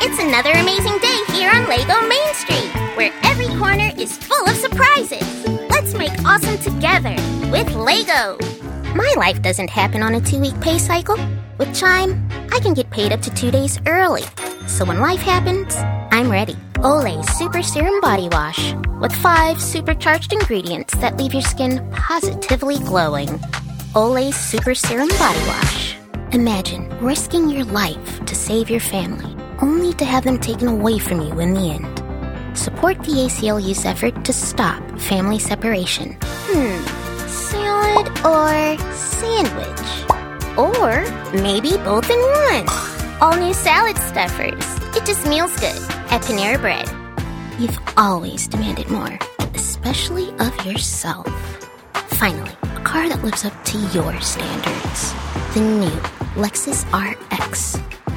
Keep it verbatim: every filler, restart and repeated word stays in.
It's another amazing day here on Lego Main Street, where every corner is full of surprises. Let's make awesome together with Lego. My life doesn't happen on a two-week pay cycle. With Chime, I can get paid up to two days early. So when life happens, I'm ready. Olay Super Serum Body Wash with five supercharged ingredients that leave your skin positively glowing. Olay Super Serum Body Wash. Imagine risking your life to save your family, only to have them taken away from you in the end. Support the A C L U's effort to stop family separation. Hmm, salad or sandwich? Or maybe both in one. All new salad stuffers. It just meals good at Panera Bread. You've always demanded more, especially of yourself. Finally, a car that lives up to your standards. The new Lexus R X.